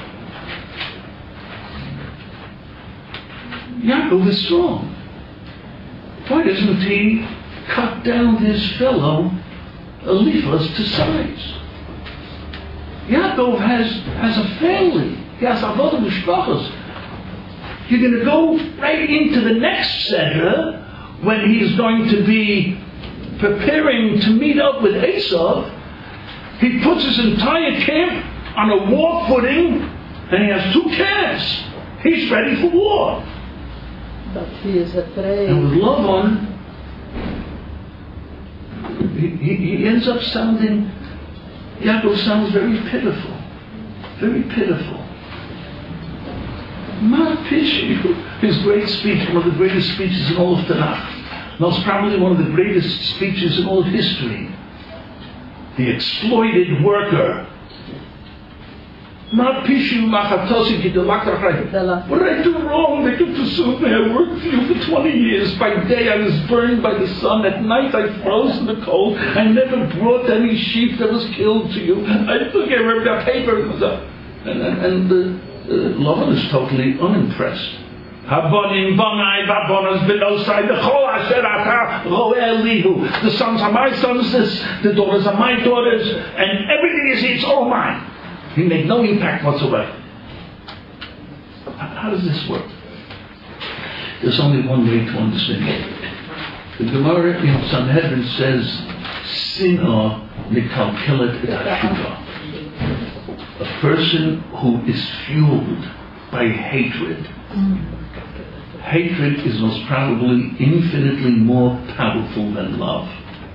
Yaakov is strong. Why doesn't he cut down his fellow Eliphaz to size? Yaakov has, has a family. He has avodah mishpachos. You're going to go right into the next Seder when he's going to be preparing to meet up with Esav. He puts his entire camp on a war footing and he has two camps. He's ready for war. But he is afraid. And with Lavan, he, he, he ends up sounding, Yaakov sounds very pitiful. Very pitiful. Ma Pishu, his great speech, one of the greatest speeches in all of Tanakh. Most probably one of the greatest speeches in all of history. The exploited worker. Ma Pishu Machatosi Kidelakar. What did I do wrong? They could pursue me. I worked for you for twenty years. By day I was burned by the sun. At night I froze in the cold. I never brought any sheep that was killed to you. I took care of the paper. And, and, and the Uh, Lavan is totally unimpressed. The sons are my sons, the daughters are my daughters, and everything is it's all mine. He made no impact whatsoever. How does this work? There's only one way to understand it. The Gemara in Sanhedrin says, Sinah mikalkelet et hashuvah. A person who is fueled by hatred. Mm. Hatred is most probably infinitely more powerful than love.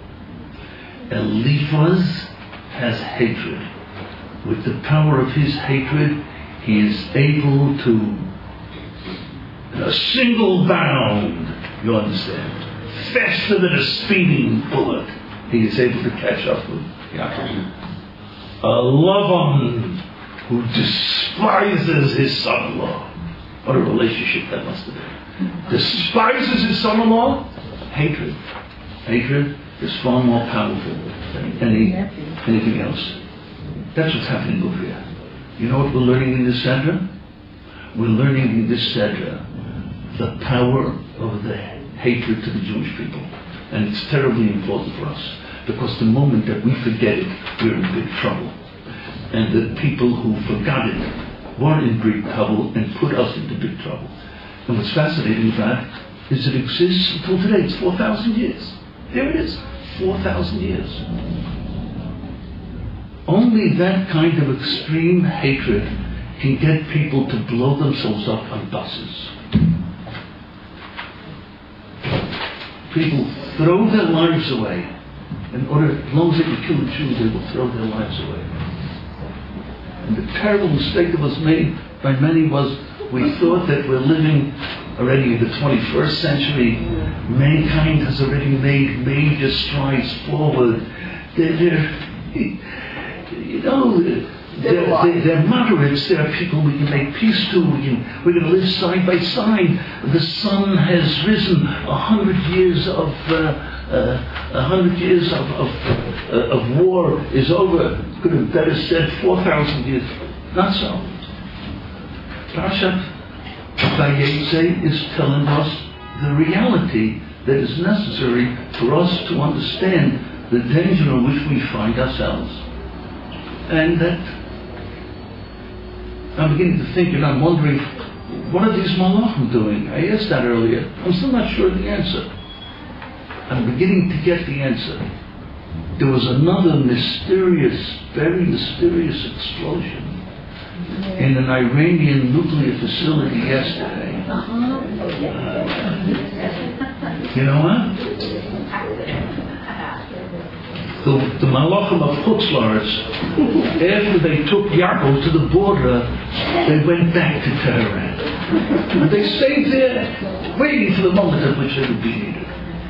Eliphaz has hatred. With the power of his hatred, he is able to, in a single bound, you understand, faster than a speeding bullet, he is able to catch up with Yaakov. A Lavan who despises his son-in-law. What a relationship that must have been. Despises his son-in-law? Hatred. Hatred is far more powerful than any, anything else. That's what's happening over here. You know what we're learning in this Sedra? We're learning in this Sedra the power of the hatred to the Jewish people. And it's terribly important for us. Because the moment that we forget it, we're in big trouble. And the people who forgot it were in big trouble and put us into big trouble. And what's fascinating about it is it exists until today. It's four thousand years. There it is. four thousand years. Only that kind of extreme hatred can get people to blow themselves up on buses. People throw their lives away. In order, as long as they can kill a Jew, they will throw their lives away. And the terrible mistake that was made by many was we thought that we're living already in the twenty-first century. Mankind has already made major strides forward. They're, they're you know, they're, they're, they're moderates. There are people we can make peace to. We can, we're going to live side by side. The sun has risen a hundred years of uh, uh, a hundred years of, of, uh, of war is over. Could have better said four thousand years. Not so. Parashat Vayetze is telling us the reality that is necessary for us to understand the danger in which we find ourselves. And that I'm beginning to think, and I'm wondering, what are these malachim doing? I asked that earlier. I'm still not sure of the answer. I'm beginning to get the answer. There was another mysterious, very mysterious explosion in an Iranian nuclear facility yesterday. Uh, you know what? The, the Malachim of Chutzlaritz, after they took Yaakov to the border, they went back to Tehran. And they stayed there, waiting for the moment at which they would be needed.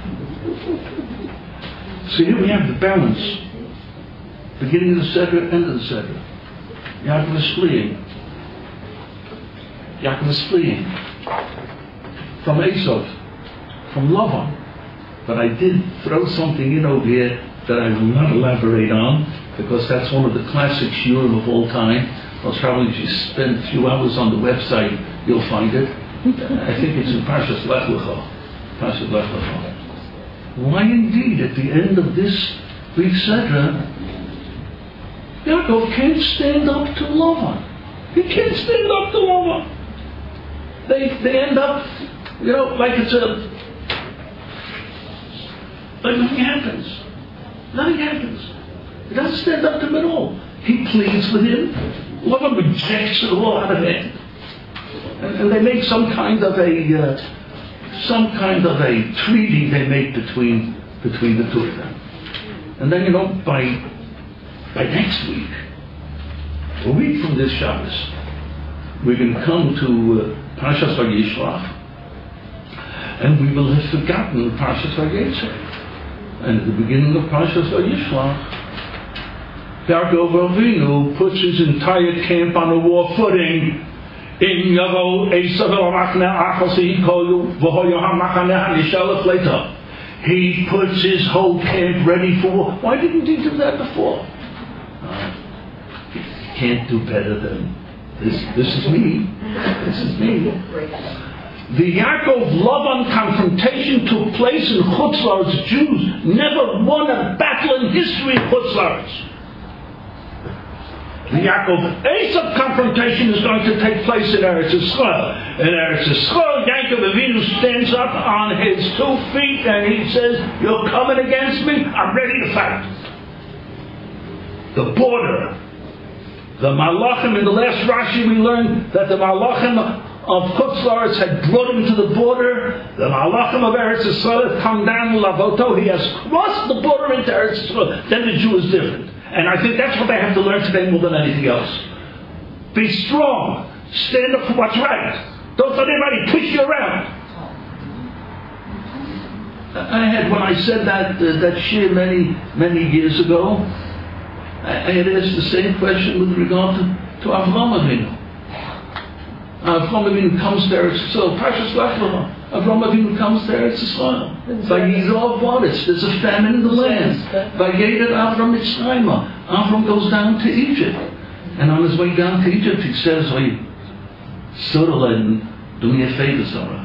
So here we have the balance. Beginning of the Seder, end of the Seder. Yaakov is fleeing. Yaakov is fleeing from Esau, from Lavan. But I did throw something in over here that I will not elaborate on, because that's one of the classic shiurim of all time. Most probably if you spend a few hours on the website, you'll find it. I think it's in Parshas Lech Lecha. Parshas Lech Lecha. Why indeed, at the end of this week's Seder, Yaakov can't stand up to Lavan. He can't stand up to Lavan. They they end up, you know, like it's a, like nothing happens. Nothing happens. He doesn't stand up to him at all. He pleads with him. Lavan rejects it all out of hand. And, and they make some kind of a, uh, some kind of a treaty they make between between the two of them. And then, you know, by by next week, a week from this Shabbos, we can come to uh, Parshas Vayishlach, and we will have forgotten Parshas Vayetze. And at the beginning of Parshas Vayishlach, Yaakov Avinu puts his entire camp on a war footing. In Yavo Esav el-Machne Achasi Koyu v'hoyo ha-Machane ha-Nishalef later. He puts his whole camp ready for war. Why didn't he do that before? Uh, he can't do better than this. This is me. This is me. The Yaakov Lavan confrontation took place in Chutzlaritz. Jews never won a battle in history in Chutzlaritz. The Yaakov Esav confrontation is going to take place in Eretz Yisrael. In Eretz Yisrael, Yaakov Avinu stands up on his two feet and he says, "You're coming against me? I'm ready to fight." The border. The Malachim, in the last Rashi we learned that the Malachim of Chutzlaritz had brought him to the border. The Malachim of Eretz Yisrael have come down Lavoto. He has crossed the border into Eretz Yisrael. Then the Jew is different. And I think that's what they have to learn today more than anything else. Be strong. Stand up for what's right. Don't let anybody push you around. I had, when I said that uh, that shir many, many years ago, I, I had asked the same question with regard to, to Avraham Avinu. Avraham Avinu comes to Eretz Yisrael. Parshas Lech Lecha. Avraham Avinu comes to Eretz Yisrael. Vayizov Varetz. There's a famine in the land. Vayedet Avram Mitzrayma. Avram goes down to Egypt. And on his way down to Egypt, he says, "Oy, Sorah, do me a favor, Sorah.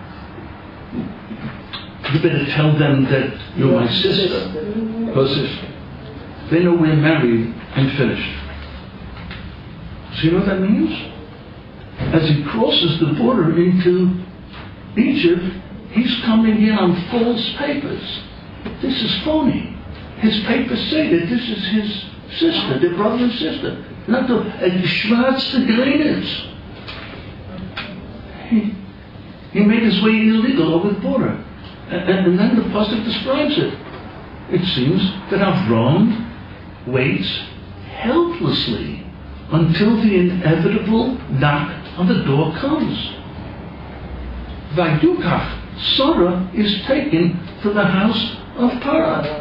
You better tell them that you're my sister. Because if they know we're married, I'm finished." So you know what that means? As he crosses the border into Egypt, he's coming in on false papers. This is phony. His papers say that this is his sister, their brother and sister. Not the schwarze Grenitz. He, he made his way illegal over the border. And, and then the pasuk describes it. It seems that Avram waits helplessly until the inevitable knock on the door comes. Vaydukach, Sarah is taken to the house of Parah.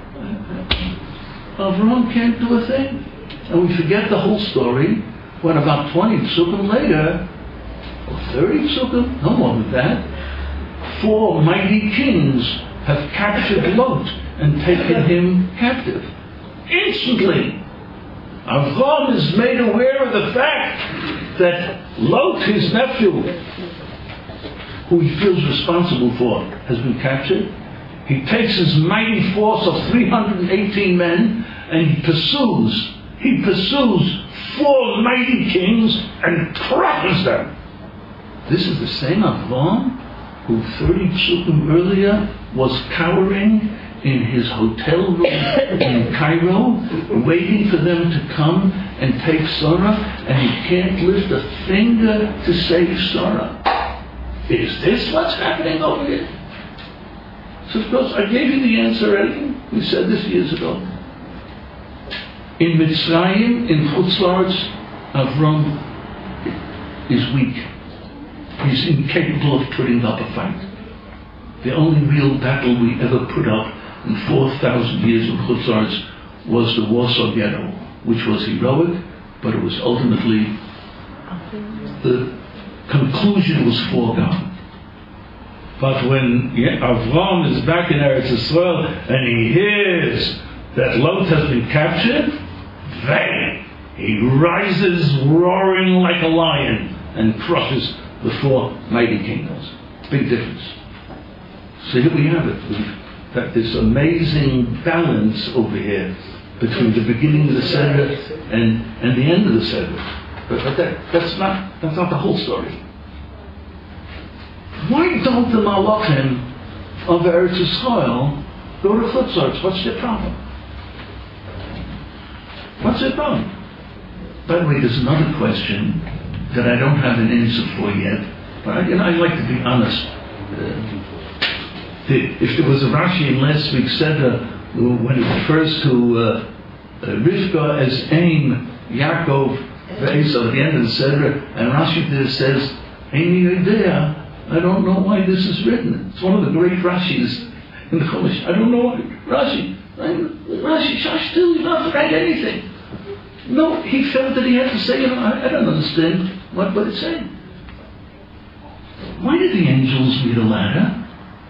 Avram can't do a thing. And we forget the whole story when about twenty psukim later, or thirty psukim, no more than that, four mighty kings have captured Lot and taken him captive. Instantly, Avram is made aware of the fact that Lot, his nephew, who he feels responsible for, has been captured. He takes his mighty force of three hundred eighteen men and he pursues, he pursues four mighty kings and crushes them. This is the same Avram who thirty psukim earlier was cowering in his hotel room in Cairo, waiting for them to come and take Sarah, and he can't lift a finger to save Sarah. Is this what's happening over here? So of course, I gave you the answer already. We said this years ago. In Mitzrayim, in Chutz La'aretz, Avram is weak. He's incapable of putting up a fight. The only real battle we ever put up in four thousand years of Chutz La'aretz was the Warsaw Ghetto, which was heroic, but it was ultimately, the conclusion was foregone. But when Avram is back in Eretz Yisrael and he hears that Lot has been captured, then he rises roaring like a lion and crushes the four mighty kingdoms. Big difference. So here we have it. We've got this amazing balance over here between the beginning of the Seder and, and the end of the Seder. But, but that, that's not that's not the whole story. Why don't the Malachim of Eretz Yisrael go to Chutz La'aretz? What's their problem? What's their problem? By the way, there's another question that I don't have an answer for yet, but I, you know, I like to be honest. Uh, the, if there was a Rashi in last week's Seder when it refers to uh, uh, Rivka as Aim, Yaakov, Esau at the end of the Seder, and Rashi there says, Aim Yodea. I don't know why this is written. It's one of the great Rashis in the Chumash. I don't know why. Rashi, Rashi, Shashtil, you don't have to write anything. No, he felt that he had to say, you know, I, I don't understand what, what it's saying. Why did the angels need a ladder?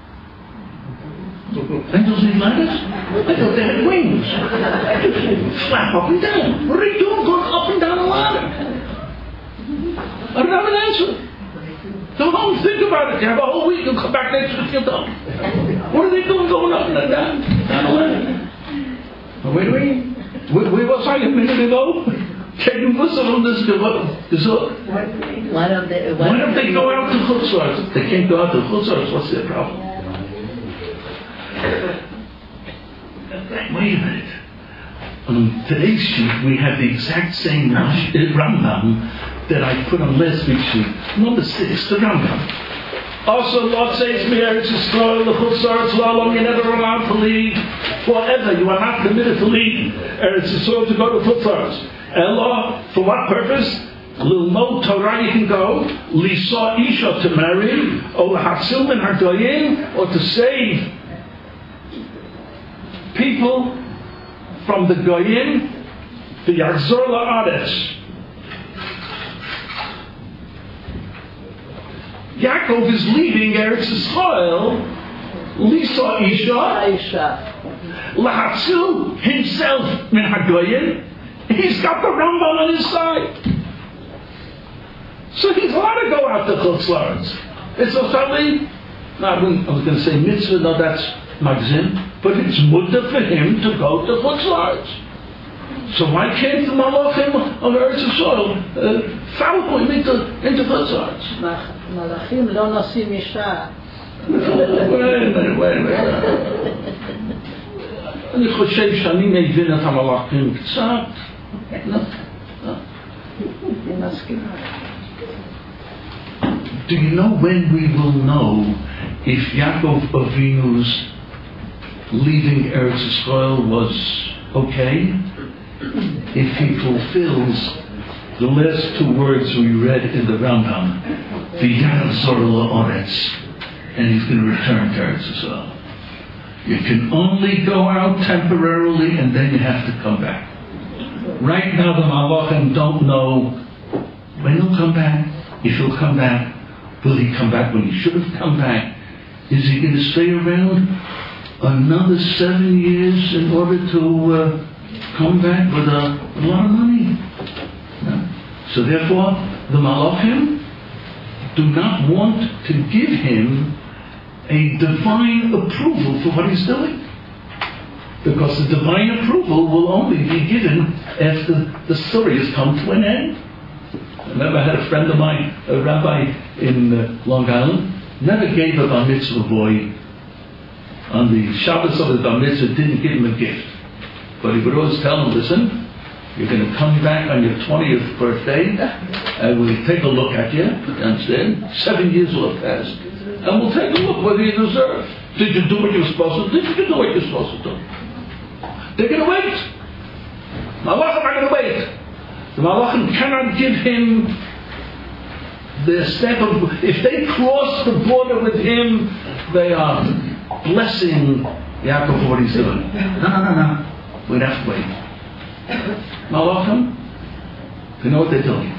Angels need ladders? I thought they had wings. Flap up and down. What are they doing going up and down a ladder? I don't have an answer. Go home, think about it. You have a whole week, you'll come back next week, you'll done. What are they doing going up and down? Down a ladder? Oh, wait a minute. Where, where was I a minute ago? Taking whistle on this gesort. Why don't they, why why don't they go out to Chutz La'aretz? They can't go out to Chutz La'aretz. What's their problem? Wait a minute. On today's sheet, we have the exact same Rambam that I put on last week's sheet. Number six, the Rambam. Also, Lord says to me, Eretz Yisrael, the Chutz La'aretz, La'olam, you're never allowed to leave. Forever, you are not permitted to leave Eretz Yisrael to go to Chutz La'aretz. Ella, for what purpose? Lilmod Torah, you can go. Lisa Isha, to marry. Or L'hatzil min hagoyim, or to save people from the Goyim, the Yachzor La'aretz. Yaakov is leaving Eretz Yisrael, Lisa Isha, L'hatzil himself min hagoyim. He's got the Rambam on his side. So he's allowed to go out to Chutz La'aretz. It's a family, no, I was going to say mitzvah, no, that's magzim, but it's mutter for him to go to Chutz La'aretz. So why can't the Malachim of Eretz Yisrael follow him into, into Chutz La'aretz? מלאכים לא נושאים אישה. אני חושב שאני מבין את המלאכים קצת. Do you know when we will know if Yaakov Avinu's leaving Eretz Yisrael was okay? If he fulfills the last two words we read in the Rambam, V'yachzor la'aretz, and he's going to return to Eretz Yisrael. You can only go out temporarily and then you have to come back. Right now the Malachim don't know when he'll come back, if he'll come back, will he come back when he should have come back? Is he going to stay around another seven years in order to uh, come back with a, a lot of money. Yeah. So therefore, the Malachim do not want to give him a divine approval for what he's doing. Because the divine approval will only be given after the story has come to an end. I remember I had a friend of mine, a rabbi in uh, Long Island, never gave a bar mitzvah boy on the Shabbos of the bar mitzvah, didn't give him a gift. But he would always tell him, listen, you're going to come back on your twentieth birthday, and we'll take a look at you, you understand? Seven years will have passed, and we'll take a look whether you deserve. Did you do what you were supposed to do? Did you do what you're supposed to do? They're going to wait. Malachim are going to wait. The Malachim cannot give him the step of, if they cross the border with him, they are blessing Yaakov for what he's doing. No, no, no, no. We'd have to wait. Malachim, they know what they're doing.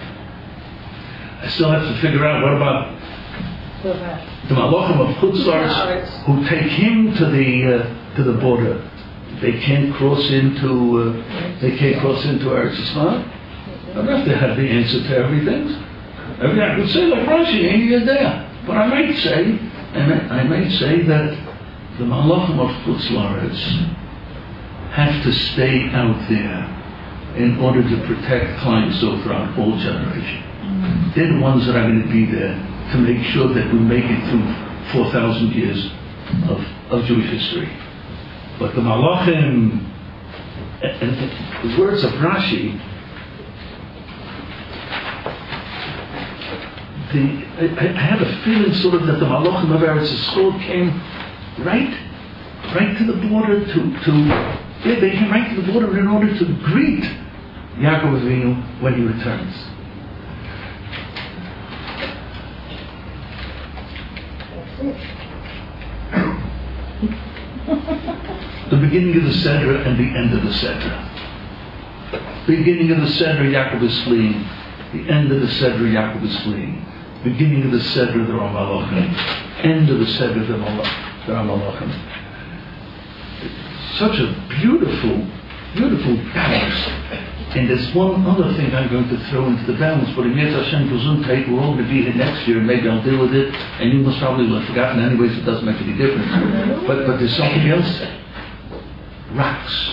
I still have to figure out what about the Malachim of Chutz La'aretz who take him to the uh, to the border. They can't cross into uh, they can't cross into Eretz Yisrael. I don't have to have the answer to everything. Every I could say like Rashi, ain't here there. But I might say, I might, I might say that the Malachim of Chutz La'aretz have to stay out there in order to protect Klein so throughout all generations. Mm-hmm. They're the ones that are going to be there to make sure that we make it through four thousand years of, of Jewish history. But the Malachim, and the words of Rashi, the, I, I have a feeling sort of that the Malachim of Eretz Yisrael came right, right to the border to, to yeah, they came right to the border in order to greet Yaakov Avinu when he returns. The beginning of the Seder and the end of the Seder. Beginning of the Seder, Yaakov is fleeing. The end of the Seder, Yaakov is fleeing. Beginning of the Seder, there are Malachim. End of the Seder, there are Malachim. Such a beautiful, beautiful balance. And there's one other thing I'm going to throw into the balance, but in Yetz Hashem Gesundheit, we're all going to be here next year, and maybe I'll deal with it, and you must probably have forgotten anyways, it doesn't make any difference. But, but there's something else. Rocks.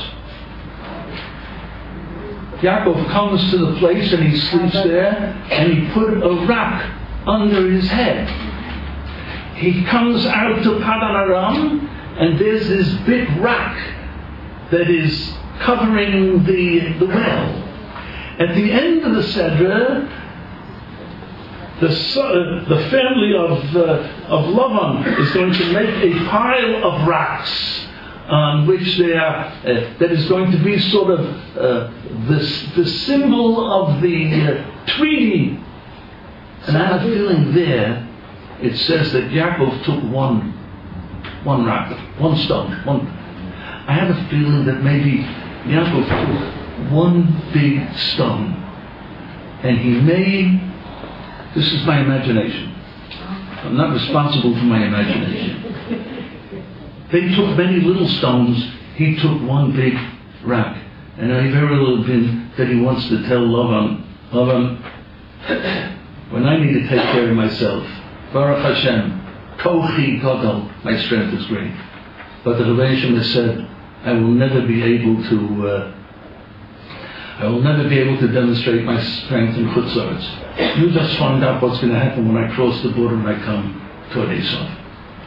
Yaakov comes to the place and he sleeps there, and he put a rock under his head. He comes out to Padan Aram, and there's this big rock that is covering the, the well. At the end of the Seder, the, uh, the family of, uh, of Lavan is going to make a pile of rocks on which they are, uh, that is going to be sort of uh, the, the symbol of the uh, treaty. And I have a feeling there, it says that Yaakov took one, one rock, one stone. One. I have a feeling that maybe Yaakov took one big stone, and he made, this is my imagination. I'm not responsible for my imagination. They took many little stones, he took one big rock. And I very well been that he wants to tell Lavan, Lavan, when I need to take care of myself, Baruch Hashem, Kochi Gadol, my strength is great. But the Rebbe has said, I will never be able to, uh, I will never be able to demonstrate my strength in Chutz La'aretz. You just find out what's going to happen when I cross the border and I come toward Esau.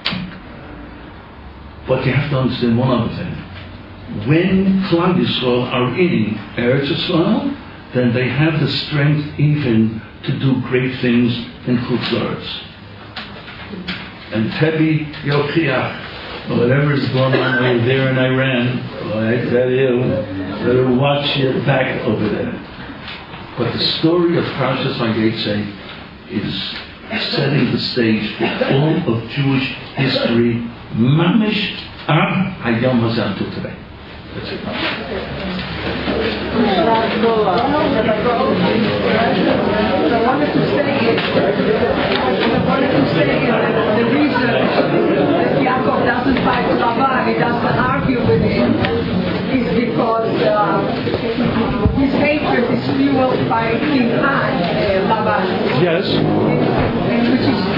But you have to understand one other thing. When Klal Yisrael are in Eretz Yisrael, then they have the strength even to do great things in Chutz La'aretz. And Tebi Yochiach, whatever is going on over there in Iran, well, I tell you, better watch your back over there. But the story of Parshas Vayetze is setting the stage for all of Jewish history, mamish ad hayom hazeh until today. That's it. I wanted to say, I wanted to say the reason that Yaakov doesn't fight Lavan by King Khan, uh, Laban, Yes. which is